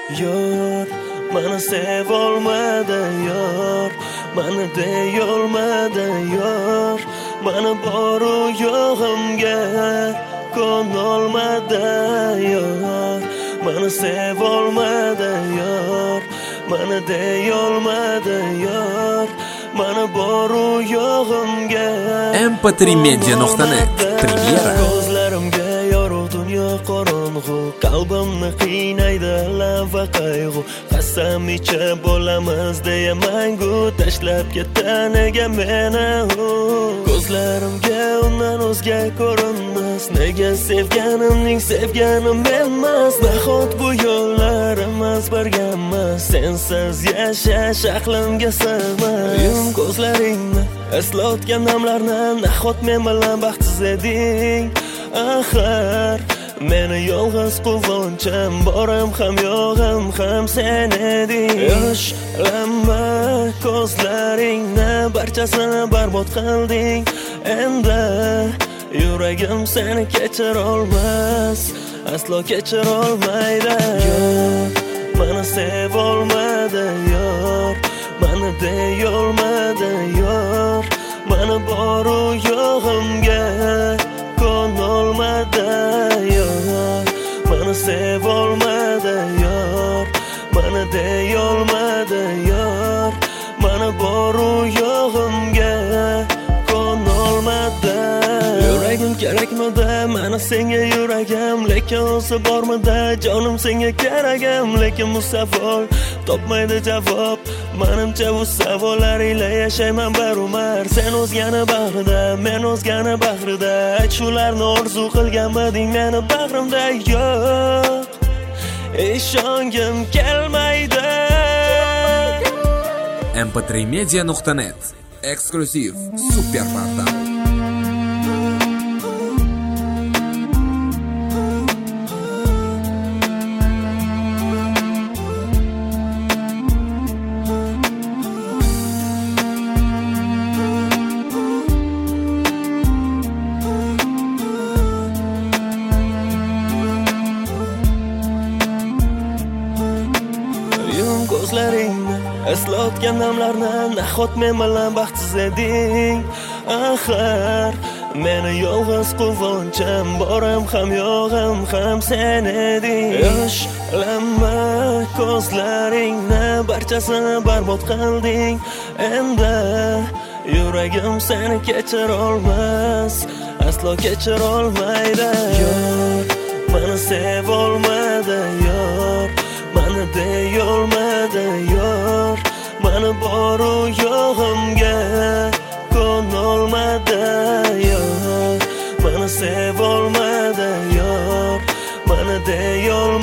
Yor, meni sevolmadi yor, meni deyolmadi yor, meni boru yo'g'imga ko'nolmadi yor, meni sevolmadi yor, meni deyolmadi yor, meni boru yo'g'imga mp3media.net Premyera. Ko'zlarimga yorug' dunyo qorong'u, qalbimni qiynaydi alam va qayg'u. Qasam ichib bo'lamiz deya mangu, tashlab ketdi nega meni u. Ko'zlarimga undan o'zga ko'rinmas, nega sevganimning sevganim menmas. Nahot bu yo'llarimiz birga emas, sensiz yashash aqlimga sig'mas. Yum ko'zlaringni eslatgan damlarni, nahot men bilan baxtsiz eding. Axir meni yolg'iz quvonchim, borim ham yo'g'im ham sen eding. Yoshlanma ko'zlaringni barchasini barbod qilding. Endi yuragim seni kechira olmas, aslo kechira olmaydi. Yor, meni sevolmadi yor, meni deyolmadi yor, meni boru yo'g'imga ko'nolmadi yor, meni sevolmadi yor, meni deyolmadi yor, meni boru yo'g'imga ko'nolmadi. Yuragim kerakmidi meni senga yuragim, lekin o'zi bormidi jonim senga keragim. Lekin bu savol topmaydi javob, menimcha bu savollaringla yashayman barumar. Sen o'zgani bag'rida, men o'zgani bag'rida, shularni orzu qilganmiding meni bag'rimda? Yo'q, ishongim kelmaydi. mp3media.net eksklyuziv super portal. Ko'zlaringni eslatgan damlarni, nahot men bilan baxtsiz eding. Axir meni yolg'iz quvonchim, borim ham yo'g'im ham sen eding. Yoshlanma ko'zlaringni barchasini barbod qilding. Endi yuragim seni kechira olmas, aslo kechira olmaydi. Yor, meni sevolmadi yor, meni deyolmadi yor, meni boru yo'g'imga ko'nolmadi yor, meni sevolmadi yor, meni deyolmadi